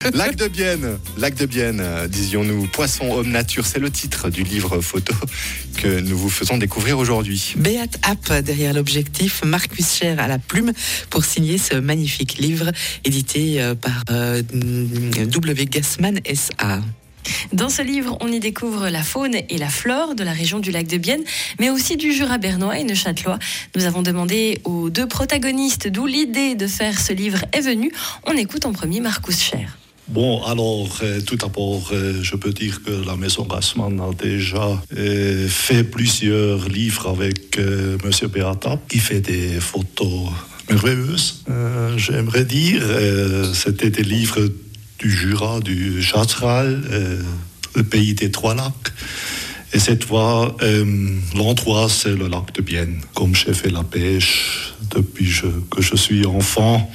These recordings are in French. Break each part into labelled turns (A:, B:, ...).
A: Lac de Bienne, disions-nous, Poisson, homme, nature, c'est le titre du livre photo que nous vous faisons découvrir aujourd'hui.
B: Beat App derrière l'objectif, Marcus Scher à la plume pour signer ce magnifique livre édité par W. Gassman S.A.
C: Dans ce livre, on y découvre la faune et la flore de la région du lac de Bienne, mais aussi du Jura bernois et neuchâtelois. Nous avons demandé aux deux protagonistes d'où l'idée de faire ce livre est venue. On écoute en premier Marcus Scher.
D: Bon, alors, tout d'abord, je peux dire que la Maison Gassman a déjà fait plusieurs livres avec Monsieur Beat App, qui fait des photos merveilleuses. J'aimerais dire, c'était des livres du Jura, du Chasseral, le pays des Trois Lacs. Et cette fois, l'endroit, c'est le lac de Bienne. Comme j'ai fait la pêche depuis que je suis enfant,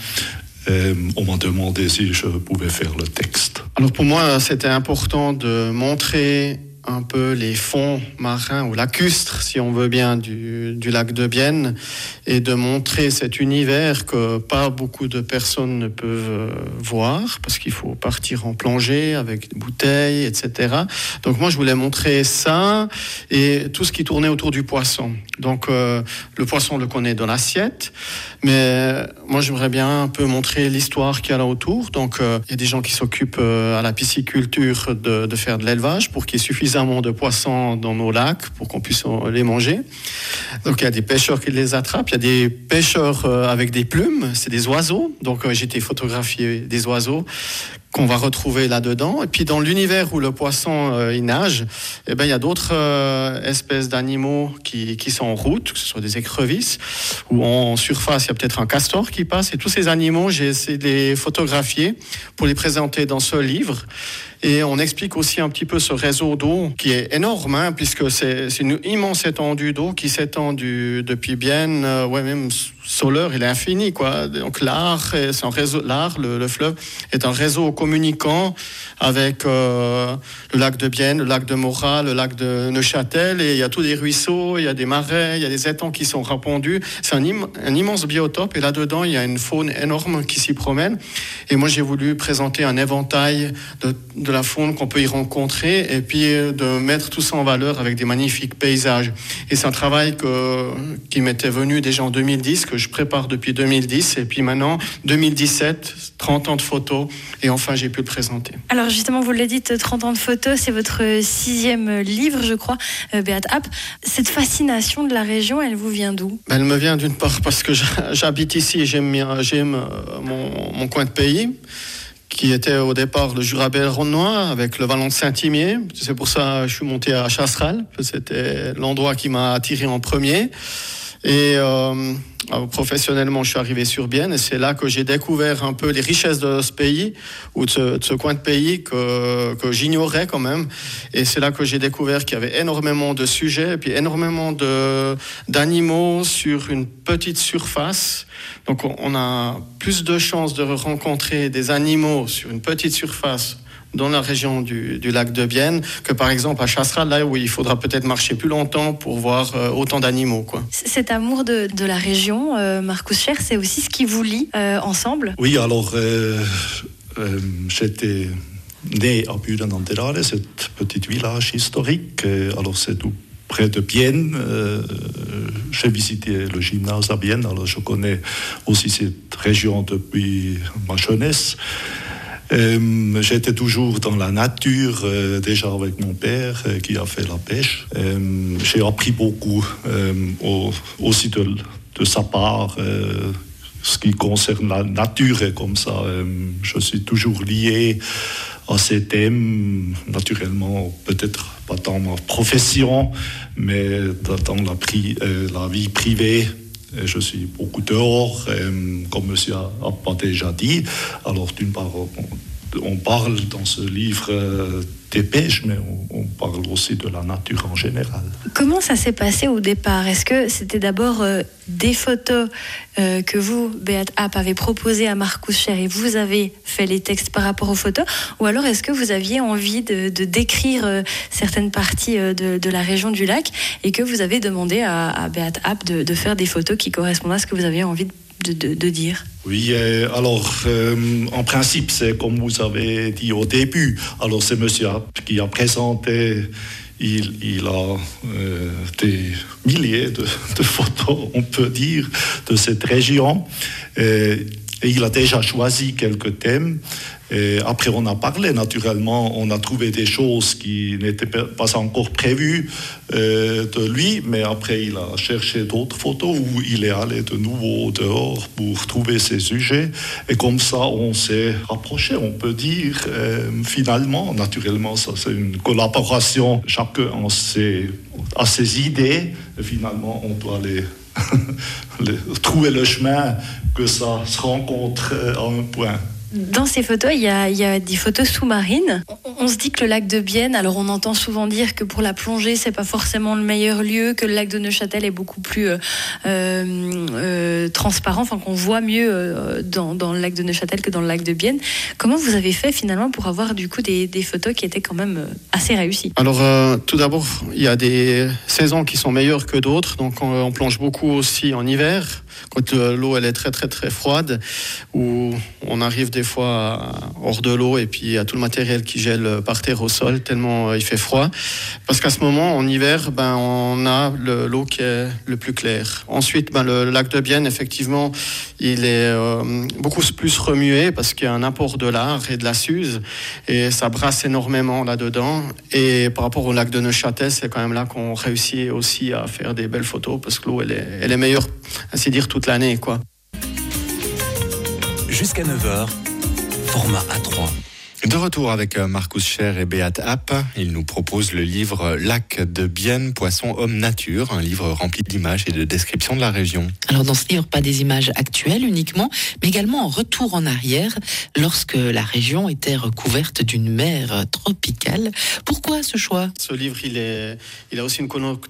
D: on m'a demandé si je pouvais faire le texte.
E: Alors pour moi, c'était important de montrer un peu les fonds marins ou lacustres, si on veut bien, du lac de Bienne, et de montrer cet univers que pas beaucoup de personnes ne peuvent voir, parce qu'il faut partir en plongée avec des bouteilles, etc. Donc moi, je voulais montrer ça et tout ce qui tournait autour du poisson. Donc le poisson, on le connaît dans l'assiette, mais moi, j'aimerais bien un peu montrer l'histoire qu'il y a là autour. Donc il y a des gens qui s'occupent à la pisciculture de faire de l'élevage pour qu'il y ait suffisamment de poissons dans nos lacs pour qu'on puisse les manger. Donc il y a des pêcheurs qui les attrapent, il y a des pêcheurs avec des plumes, c'est des oiseaux. Donc j'ai été photographier des oiseaux qu'on va retrouver là-dedans. Et puis dans l'univers où le poisson il nage, eh ben, il y a d'autres espèces d'animaux qui sont en route, que ce soit des écrevisses, ou en surface, il y a peut-être un castor qui passe. Et tous ces animaux, j'ai essayé de les photographier pour les présenter dans ce livre. Et on explique aussi un petit peu ce réseau d'eau qui est énorme, hein, puisque c'est une immense étendue d'eau qui s'étend depuis Bienne, même Soleure, il est infini, quoi. Donc l'Ar, c'est un réseau, l'Ar, le fleuve, est un réseau communicant avec le lac de Bienne, le lac de Morat, le lac de Neuchâtel, et il y a tous des ruisseaux, il y a des marais, il y a des étangs qui sont répandus. C'est un immense biotope, et là-dedans, il y a une faune énorme qui s'y promène. Et moi, j'ai voulu présenter un éventail de la faune qu'on peut y rencontrer, et puis de mettre tout ça en valeur avec des magnifiques paysages. Et c'est un travail qui m'était venu déjà en 2010, que je prépare depuis 2010, et puis maintenant 2017, 30 ans de photos, et enfin j'ai pu le présenter.
C: Alors justement, vous l'avez dit, 30 ans de photos, c'est votre 6e livre, je crois, Beat App. Cette fascination de la région, elle vous vient d'où ?
E: Elle me vient d'une part parce que j'habite ici et j'aime mon coin de pays, qui était au départ le Jura bernois avec le Vallon de Saint-Imier. C'est pour ça que je suis monté à Chasseral, c'était l'endroit qui m'a attiré en premier. Et professionnellement, je suis arrivé sur Bienne, et c'est là que j'ai découvert un peu les richesses de ce pays, ou de ce coin de pays que j'ignorais quand même. Et c'est là que j'ai découvert qu'il y avait énormément de sujets, et puis énormément d'animaux sur une petite surface. Donc on a plus de chances de rencontrer des animaux sur une petite surface dans la région du lac de Bienne, que par exemple à Chasseral, là où il faudra peut-être marcher plus longtemps pour voir autant d'animaux, quoi.
C: Cet amour de la région, Marcus Scher, c'est aussi ce qui vous lie ensemble ?
D: Oui, alors j'étais né à Büren-an-der-Aare, ce petit village historique. Alors c'est tout près de Bienne. J'ai visité le gymnase à Bienne, alors je connais aussi cette région depuis ma jeunesse. J'étais toujours dans la nature, déjà avec mon père qui a fait la pêche. J'ai appris beaucoup aussi de sa part, ce qui concerne la nature, et comme ça, je suis toujours lié à ces thèmes, naturellement, peut-être pas dans ma profession, mais dans la vie privée. Je suis beaucoup dehors, comme monsieur a déjà dit. Alors, d'une part, on parle dans ce livre des pêches, mais on parle aussi de la nature en général.
C: Comment ça s'est passé au départ ? Est-ce que c'était d'abord des photos que vous, Beat App, avez proposées à Marcus Scher et vous avez fait les textes par rapport aux photos ? Ou alors est-ce que vous aviez envie de décrire certaines parties de la région du lac et que vous avez demandé à Beat App de faire des photos qui correspondent à ce que vous aviez envie de dire ?
D: Oui, alors en principe, c'est comme vous avez dit au début. Alors c'est monsieur qui a présenté, il a des milliers de photos, on peut dire, de cette région. Et il a déjà choisi quelques thèmes. Et après, on a parlé, naturellement, on a trouvé des choses qui n'étaient pas encore prévues de lui, mais après, il a cherché d'autres photos où il est allé de nouveau dehors pour trouver ses sujets. Et comme ça, on s'est rapproché, on peut dire, finalement. Naturellement, ça, c'est une collaboration. Chacun a ses idées. Et finalement, on doit trouver le chemin que ça se rencontre à un point.
C: Dans ces photos, il y a des photos sous-marines. On se dit que le lac de Bienne, alors on entend souvent dire que pour la plongée, c'est pas forcément le meilleur lieu, que le lac de Neuchâtel est beaucoup plus transparent, enfin qu'on voit mieux dans le lac de Neuchâtel que dans le lac de Bienne. Comment vous avez fait finalement pour avoir du coup des photos qui étaient quand même assez réussies ?
E: Alors tout d'abord, il y a des saisons qui sont meilleures que d'autres, donc on plonge beaucoup aussi en hiver, quand l'eau elle est très très très froide, où on arrive des fois hors de l'eau et puis il y a tout le matériel qui gèle par terre au sol tellement il fait froid, parce qu'à ce moment en hiver on a l'eau qui est le plus claire. Ensuite le lac de Bienne effectivement il est beaucoup plus remué parce qu'il y a un apport de l'Ar et de la Suze et ça brasse énormément là-dedans, et par rapport au lac de Neuchâtel c'est quand même là qu'on réussit aussi à faire des belles photos parce que l'eau elle est meilleure ainsi dire toute l'année quoi.
F: Jusqu'à 9h, format A3.
A: De retour avec Marcus Scher et Beat App, il nous propose le livre Lac de Bienne, Poisson, Homme, Nature, un livre rempli d'images et de descriptions de la région.
B: Alors dans ce livre, pas des images actuelles uniquement, mais également un retour en arrière lorsque la région était recouverte d'une mer tropicale. Pourquoi ce choix ?
E: Ce livre, il a aussi une connotation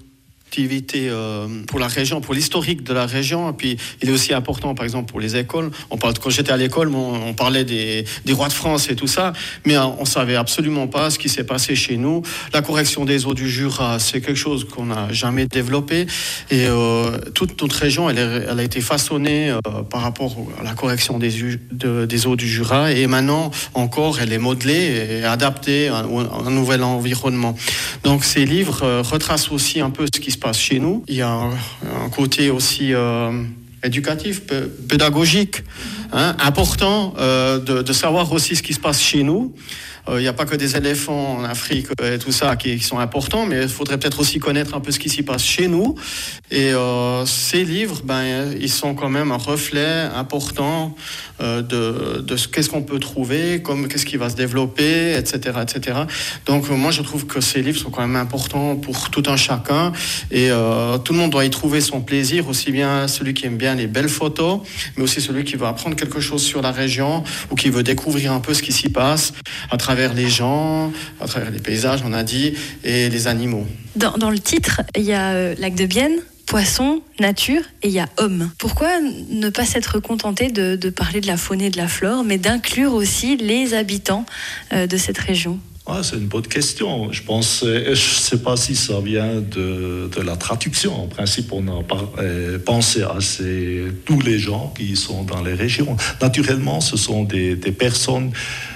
E: pour la région, pour l'historique de la région, et puis il est aussi important par exemple pour les écoles. Quand j'étais à l'école, on parlait des rois de France et tout ça, mais on savait absolument pas ce qui s'est passé chez nous. La correction des eaux du Jura, c'est quelque chose qu'on n'a jamais développé, et toute notre région elle a été façonnée par rapport à la correction des eaux du Jura, et maintenant encore elle est modelée et adaptée à un nouvel environnement. Donc ces livres retracent aussi un peu ce qui se passe chez nous. Il y a un côté aussi éducatif, pédagogique, important de savoir aussi ce qui se passe chez nous. Il n'y a pas que des éléphants en Afrique et tout ça qui sont importants, mais il faudrait peut-être aussi connaître un peu ce qui s'y passe chez nous. Et ces livres, ils sont quand même un reflet important de qu'est-ce qu'on peut trouver, qu'est-ce qui va se développer, etc., etc. Donc moi, je trouve que ces livres sont quand même importants pour tout un chacun, et tout le monde doit y trouver son plaisir, aussi bien celui qui aime bien les belles photos, mais aussi celui qui veut apprendre quelque chose sur la région ou qui veut découvrir un peu ce qui s'y passe à travers les gens, à travers les paysages, on a dit, et les animaux.
C: Dans le titre, il y a lac de Bienne, poisson, nature, et il y a homme. Pourquoi ne pas s'être contenté de parler de la faune et de la flore, mais d'inclure aussi les habitants de cette région ?
D: C'est une bonne question. Je ne sais pas si ça vient de la traduction. En principe, on a pensé à tous les gens qui sont dans les régions. Naturellement, ce sont des personnes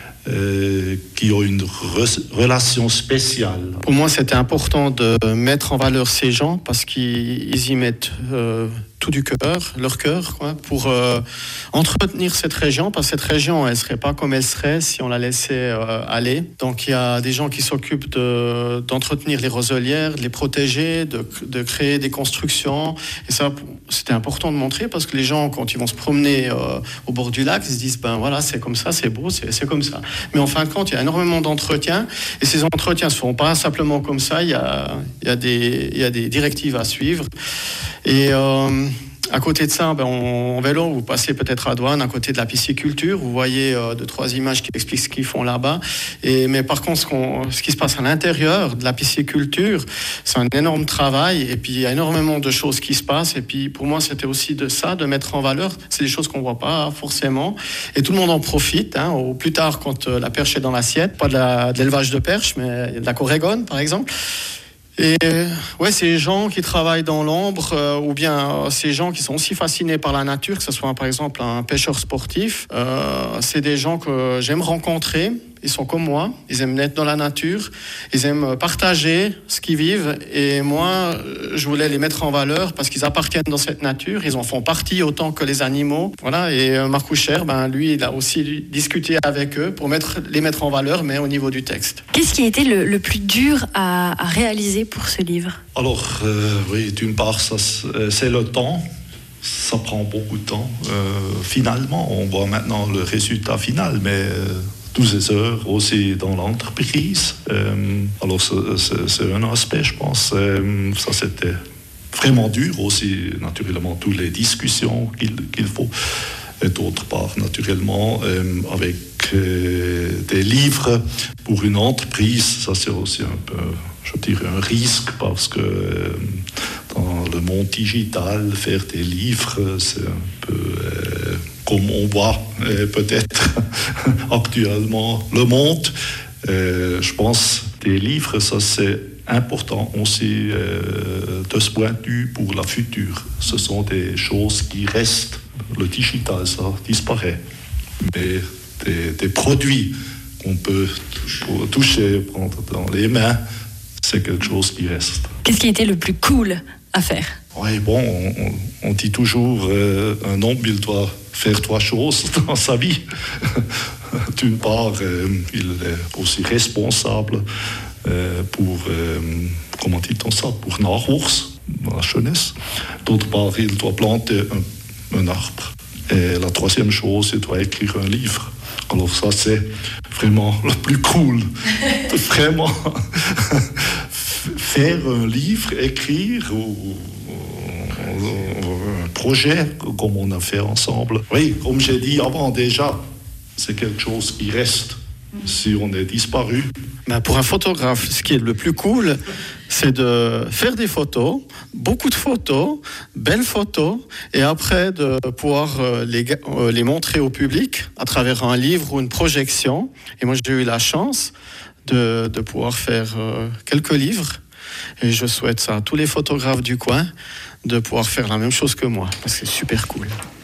D: qui ont une relation spéciale.
E: Pour moi, c'était important de mettre en valeur ces gens parce qu'ils y mettent tout du cœur, leur cœur, pour entretenir cette région, parce que cette région, elle ne serait pas comme elle serait si on la laissait aller. Donc il y a des gens qui s'occupent d'entretenir les roselières, de les protéger, de créer des constructions. Et ça, c'était important de montrer, parce que les gens, quand ils vont se promener au bord du lac, ils se disent, voilà, c'est comme ça, c'est beau, c'est comme ça. Mais en fin de compte, il y a énormément d'entretiens, et ces entretiens ne se font pas simplement comme ça, il y a des directives à suivre. Et À côté de ça, en vélo, vous passez peut-être à Douane, à côté de la pisciculture. Vous voyez 2-3 images qui expliquent ce qu'ils font là-bas. Mais par contre, ce qui se passe à l'intérieur de la pisciculture, c'est un énorme travail. Et puis, il y a énormément de choses qui se passent. Et puis, pour moi, c'était aussi de mettre en valeur. C'est des choses qu'on ne voit pas forcément. Et tout le monde en profite. Au plus tard, quand la perche est dans l'assiette. Pas de l'élevage de perche, mais de la corégone, par exemple. Et ces gens qui travaillent dans l'ombre, ou bien ces gens qui sont aussi fascinés par la nature, que ce soit par exemple un pêcheur sportif, c'est des gens que j'aime rencontrer. Ils sont comme moi, ils aiment être dans la nature, ils aiment partager ce qu'ils vivent. Et moi, je voulais les mettre en valeur parce qu'ils appartiennent dans cette nature, ils en font partie autant que les animaux. Voilà. Et Marc Coucher, lui, il a aussi discuté avec eux pour les mettre en valeur, mais au niveau du texte.
C: Qu'est-ce qui a été le plus dur à réaliser pour ce livre ?
D: Alors, oui, d'une part, c'est le temps. Ça prend beaucoup de temps. Finalement, on voit maintenant le résultat final, mais 12 heures aussi dans l'entreprise. Alors, c'est un aspect, je pense. Ça, c'était vraiment dur aussi, naturellement, toutes les discussions qu'il faut. Et d'autre part, naturellement, avec des livres pour une entreprise, ça, c'est aussi un peu, je dirais, un risque parce que dans le monde digital, faire des livres, c'est un peu comme on voit peut-être actuellement le monde. Je pense des livres, ça c'est important aussi de ce point de vue pour la future. Ce sont des choses qui restent. Le digital, ça disparaît. Mais des produits qu'on peut toucher, prendre dans les mains, c'est quelque chose qui reste.
C: Qu'est-ce qui a été le plus cool à faire ?
D: Oui, bon, on dit toujours un homme, il doit faire 3 choses dans sa vie. D'une part, il est aussi responsable pour, comment dit-on ça, pour Nachwuchs, la jeunesse. D'autre part, il doit planter un arbre. Et la 3e chose, il doit écrire un livre. Alors ça, c'est vraiment le plus cool. Vraiment faire un livre, écrire ou un projet comme on a fait ensemble. Oui, comme j'ai dit avant déjà, c'est quelque chose qui reste si on est disparu.
E: Pour un photographe, ce qui est le plus cool, c'est de faire des photos, beaucoup de photos, belles photos, et après de pouvoir les montrer au public à travers un livre ou une projection. Et moi, j'ai eu la chance de pouvoir faire quelques livres. Et je souhaite ça à tous les photographes du coin, de pouvoir faire la même chose que moi, parce que c'est super cool.